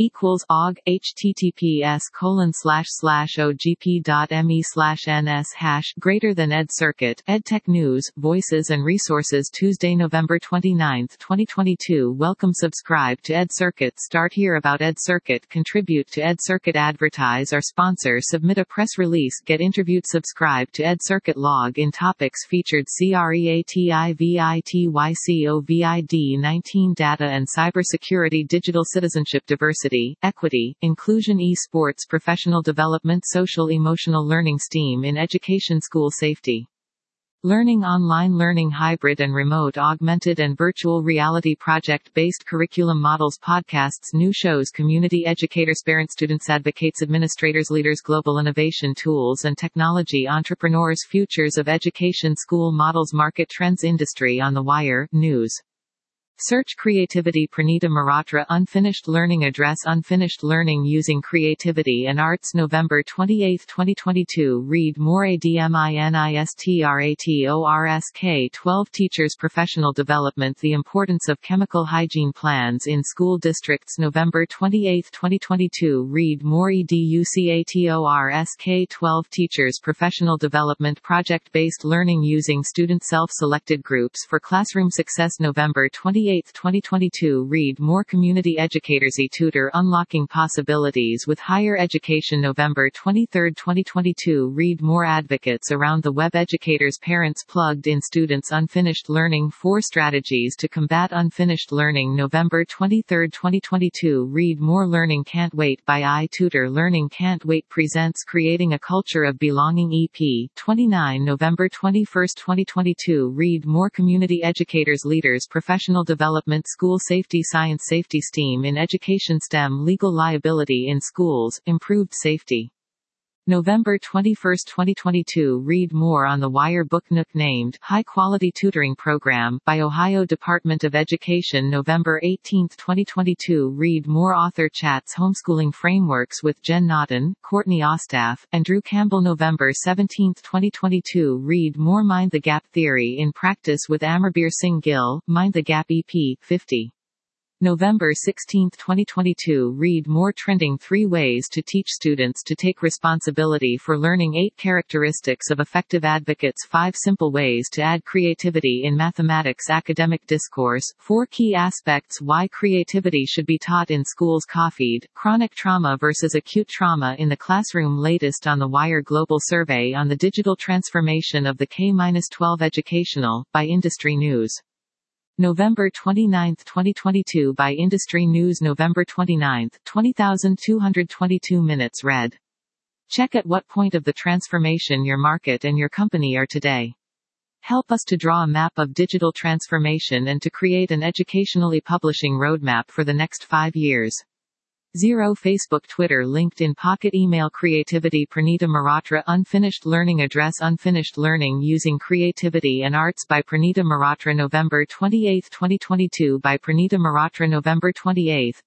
equals aug https://ogp.me/ns# greater than EdCircuit EdTech News, Voices and Resources Tuesday, November 29, 2022. Welcome. Subscribe to EdCircuit. Start here about EdCircuit. Contribute to EdCircuit. Advertise or sponsor. Submit a press release. Get interviewed. Subscribe to EdCircuit. Log in topics featured. CREATIVITYCOVID-19 Data and cybersecurity. Digital citizenship. Diversity, equity, inclusion. E-sports. Professional development. Social emotional learning. STEAM in education. School safety. Learning. Online learning. Hybrid and remote. Augmented and virtual reality. Project-based curriculum models. Podcasts. New shows. Community educators. Parents. Students. Advocates. Administrators. Leaders. Global innovation. Tools and technology. Entrepreneurs. Futures of education. School models. Market trends. Industry on the wire. News. Search. Creativity. Pranita Mehrotra. Unfinished learning. Address unfinished learning using creativity and arts. November 28, 2022. Read more. ADMINISTRATORSK 12 Teachers. Professional development. The importance of chemical hygiene plans in school districts. November 28, 2022. Read more. EDUCATORSK 12 Teachers. Professional development. Project-based learning using student self-selected groups for classroom success. November 28, 2022. Read more. Community educators. eTutor. Unlocking possibilities with higher education. November 23, 2022. Read more. Advocates around the web. Educators. Parents. Plugged in students. Unfinished learning. 4 strategies to combat unfinished learning. November 23, 2022. Read more. Learning Can't Wait by iTutor. Learning Can't Wait presents Creating a Culture of Belonging. EP 29. November 21, 2022. Read more. Community educators. Leaders. Professional development. School safety. Science. Safety. STEAM in education. STEM. Legal liability in schools. Improved safety. November 21, 2022. Read more on the Wire. Book Nook named High Quality Tutoring Program by Ohio Department of Education. November 18, 2022. Read more. Author chats Homeschooling Frameworks with Jen Naughton, Courtney Ostaf, and Drew Campbell. November 17, 2022. Read more. Mind the Gap Theory in Practice with Amarbir Singh Gill, Mind the Gap. EP 50. November 16, 2022. Read more. Trending 3 Ways to Teach Students to Take Responsibility for Learning. 8 Characteristics of Effective Advocates. 5 Simple Ways to Add Creativity in Mathematics. Academic Discourse. 4 Key Aspects Why Creativity Should Be Taught in Schools. COFED. Chronic Trauma versus Acute Trauma in the Classroom. Latest on the Wire. Global Survey on the Digital Transformation of the K-12 Educational, by Industry News. November 29, 2022. By Industry News. November 29, 20,222 minutes read. Check at what point of the transformation your market and your company are today. Help us to draw a map of digital transformation and to create an educationally publishing roadmap for the next 5 years. 0 Facebook, Twitter, LinkedIn, Pocket, Email. Creativity. Pranita Mehrotra. Unfinished learning. Address unfinished learning using creativity and arts by Pranita Mehrotra. November 28, 2022. By Pranita Mehrotra. November 28,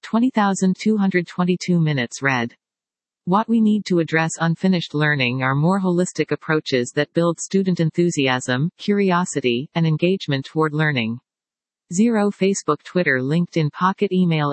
20,222 minutes read. What we need to address unfinished learning are more holistic approaches that build student enthusiasm, curiosity, and engagement toward learning. 0 Facebook, Twitter, LinkedIn, Pocket, Email.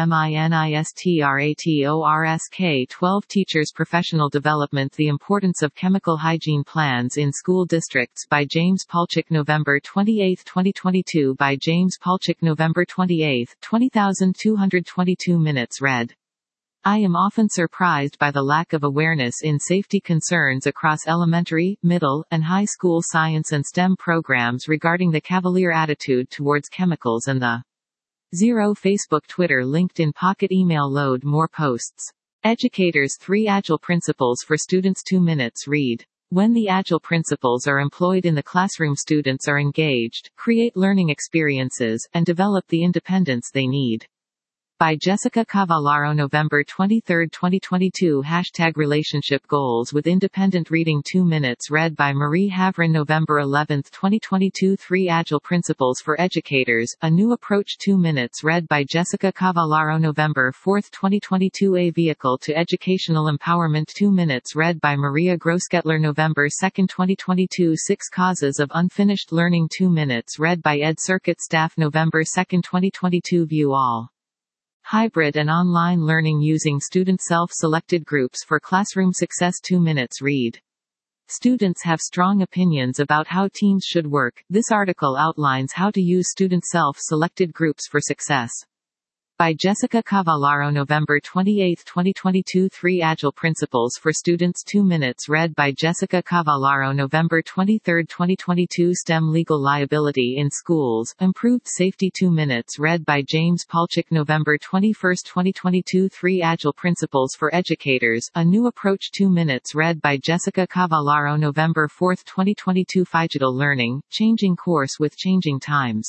ADMINISTRATORSK 12 Teachers. Professional development. The importance of chemical hygiene plans in school districts by James Palchik. November 28, 2022. By James Palchik. November 28, 20,222 minutes read. I am often surprised by the lack of awareness in safety concerns across elementary, middle, and high school science and STEM programs regarding the cavalier attitude towards chemicals and the 0 Facebook, Twitter, LinkedIn, Pocket, Email. Load more posts. Educators. 3 Agile Principles for Students. 2 minutes read. When the Agile principles are employed in the classroom, students are engaged, create learning experiences, and develop the independence they need. By Jessica Cavallaro. November 23, 2022. #Relationship Goals with Independent Reading. 2 minutes read by Marie Havrin. November 11, 2022. 3 Agile Principles for Educators, A New Approach. 2 minutes read by Jessica Cavallaro. November 4, 2022. A Vehicle to Educational Empowerment. 2 minutes read by Maria Grosskettler. November 2, 2022. 6 Causes of Unfinished Learning. 2 minutes read by EdCircuit staff. November 2, 2022. View all. Hybrid and online learning using student self-selected groups for classroom success. 2 minutes read. Students have strong opinions about how teams should work. This article outlines how to use student self-selected groups for success. By Jessica Cavallaro. November 28, 2022. 3 Agile Principles for Students. 2 minutes read by Jessica Cavallaro. November 23, 2022. STEM Legal Liability in Schools, Improved Safety. 2 minutes read by James Palchik. November 21, 2022. 3 Agile Principles for Educators, A New Approach. 2 minutes read by Jessica Cavallaro. November 4, 2022. Phygital Learning, Changing Course with Changing Times.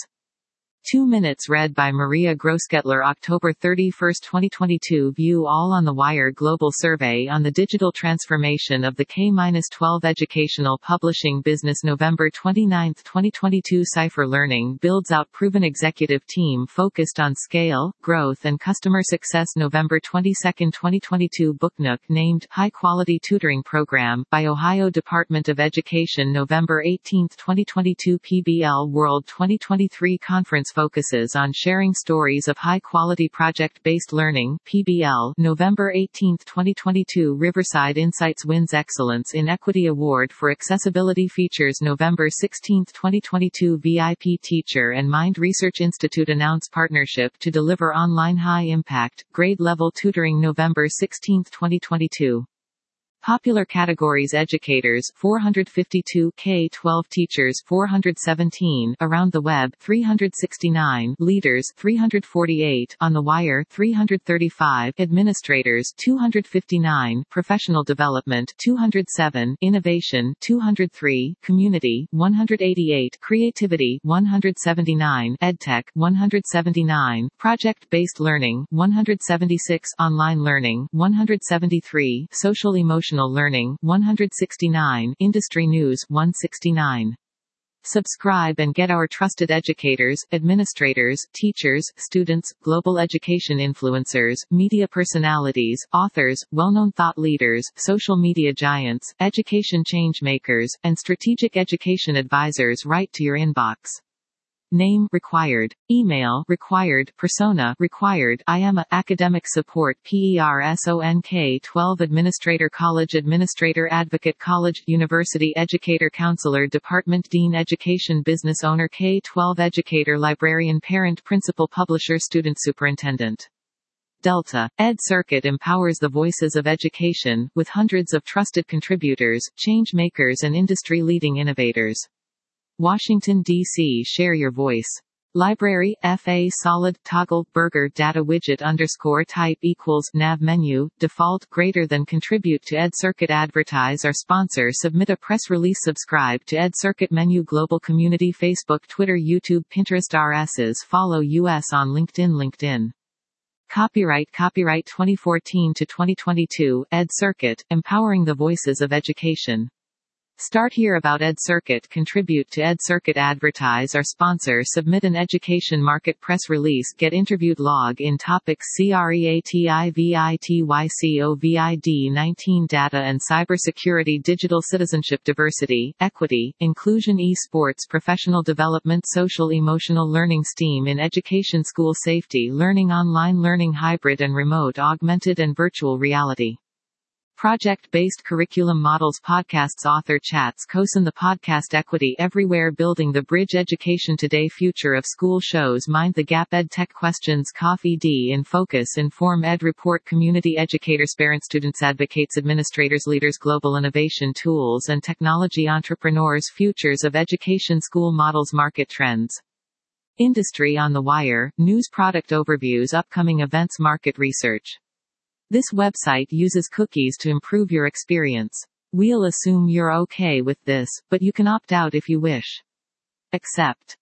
2 minutes read by Maria Grosskettler. October 31, 2022. View all on the Wire Global Survey on the Digital Transformation of the K-12 Educational Publishing Business. November 29, 2022. Cipher Learning builds out proven executive team focused on scale, growth and customer success. November 22, 2022. Booknook named High Quality Tutoring Program by Ohio Department of Education. November 18, 2022. PBL World 2023 Conference focuses on sharing stories of high-quality project-based learning. PBL. November 18, 2022. Riverside Insights wins Excellence in Equity Award for Accessibility Features. November 16, 2022. VIP Teacher and Mind Research Institute announce partnership to deliver online high-impact, grade-level tutoring. November 16, 2022. Popular categories: educators 452, K-12 teachers 417, around the web 369, leaders 348, on the wire 335, administrators 259, professional development 207, innovation 203, community 188, creativity 179, edtech 179, project-based learning 176, online learning 173, social emotional learning 169, industry news 169. Subscribe and get our trusted educators, administrators, teachers, students, global education influencers, media personalities, authors, well-known thought leaders, social media giants, education changemakers, and strategic education advisors right to your inbox. Name required. Email required. Persona required. IAMA academic support PERSONK 12 Administrator College Administrator Advocate College University Educator Counselor Department Dean Education Business Owner K-12 Educator Librarian Parent Principal Publisher Student Superintendent. Delta Ed Circuit empowers the voices of education, with hundreds of trusted contributors, change makers and industry-leading innovators. Washington, D.C. Share your voice. Library, FA solid, toggle, burger, data widget _ type equals, nav menu, default, greater than contribute to Ed Circuit advertise or sponsor submit a press release subscribe to Ed Circuit menu global community Facebook Twitter YouTube Pinterest RSs follow us on LinkedIn Copyright 2014 to 2022, Ed Circuit, empowering the voices of education. Start here about Ed Circuit. Contribute to Ed Circuit. Advertise or sponsor. Submit an education market press release. Get interviewed. Log in topics CREATIVITYCOVID-19 Data and cybersecurity, digital citizenship, diversity, equity, inclusion, e-sports, professional development, social emotional learning, STEAM in education, school safety, learning, online learning, hybrid and remote, augmented and virtual reality. Project-based curriculum models. Podcasts. Author chats. COSIN. The podcast Equity Everywhere, building the bridge. Education Today. Future of school shows. Mind the Gap. Ed Tech questions. Coffee D in focus. Inform Ed Report. Community educators. Parents. Students. Advocates. Administrators. Leaders. Global innovation tools and technology. Entrepreneurs. Futures of education. School models. Market trends. Industry on the Wire. News. Product overviews. Upcoming events. Market research. This website uses cookies to improve your experience. We'll assume you're okay with this, but you can opt out if you wish. Accept.